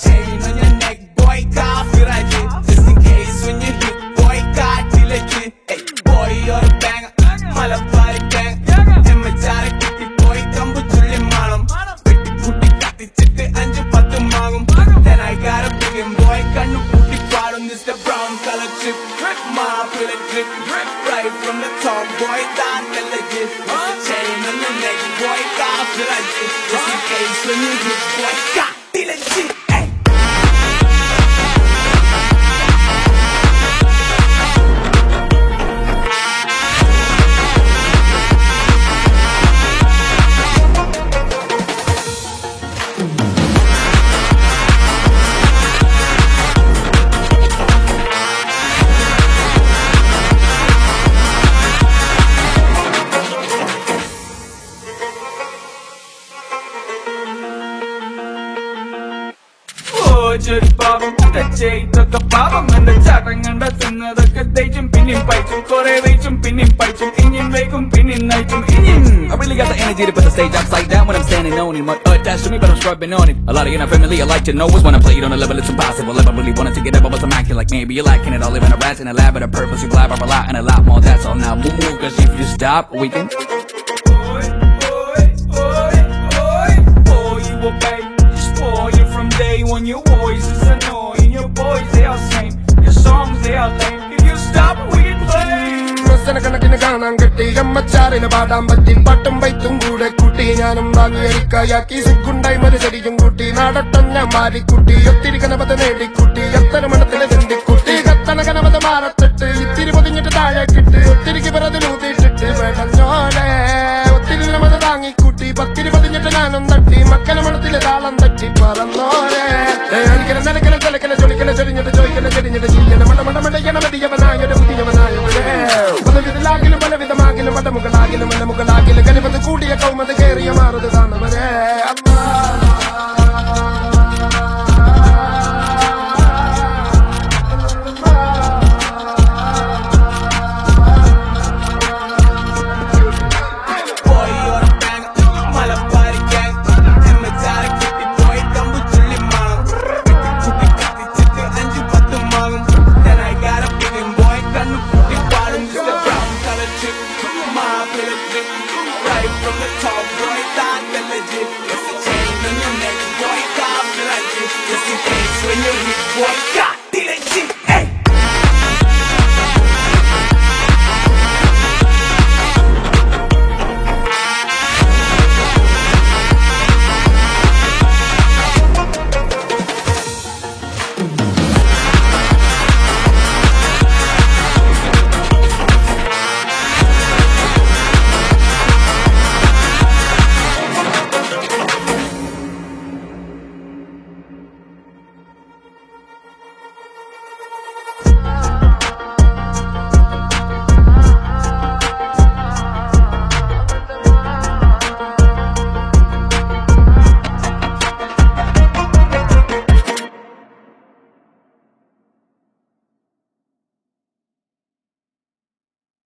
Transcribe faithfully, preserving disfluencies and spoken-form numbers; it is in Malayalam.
chain on your neck, boy, copyright it. Just in case when you hit, boy, കാട്ടിലേക്ക്. Hey, boy, you're a banger. Malabari gang. എമ്മച്ചാരെ കിട്ടി പോയി കമ്പുചുള്ളി മാണം. വെട്ടിക്കൂട്ടി കത്തിച്ചിട്ട് അഞ്ചു പത്ത് മാങ്ങും. Then I got a big boy, കണ്ണു പൂട്ടി പാടും. This the brown color chip, my bullet drip, right from the top, boy, that's legit. Chain on your neck, boy, copyright it. Just in case when you hit, boy, got it legit. ഒരു പാപം ചെയ്തൊക്കെ പാപം എന്റെ ചാട്ടം കണ്ട തിന്നതൊക്കെ തേച്ചും പിന്നെയും പൈച്ചും കൊറേ വെച്ചും പിന്നെയും പൈച്ചും ഇനിയും വൈകും പിന്നെയും നയിച്ചും ഇനിയും. I really got the energy to put the stage upside down when I'm standing on it. Mud attached to me, but I'm scrubbing on it. A lot of you not familiar, I like to know is when I play it on a level it's impossible. If I really wanted to get up, I was a macking like maybe you're lacking it. I live in a rat in a lab, but a purpose you blab, I rely and a lot more. That's all now. Move, move, cause if you stop, we can. Boy, boy, boy, boy, boy, you obey. Spoil from day when your voice is annoying. Your boys they are same, your songs they are lame. If you stop, we can play. കണക്കിന് കാണാൻ കിട്ടി അമ്മച്ചാറിന് പാടാൻ പറ്റി പാട്ടും വൈത്തും കൂടെ കൂട്ടി ഞാനും വാങ്ങിയരിക്കായാക്കി സിക്കുണ്ടായി മരുചരിയും കൂട്ടി നാടട്ടം ഞാൻ മാറിക്കുട്ടി ഒത്തിരി കനപത നേടിക്കുട്ടി എത്ര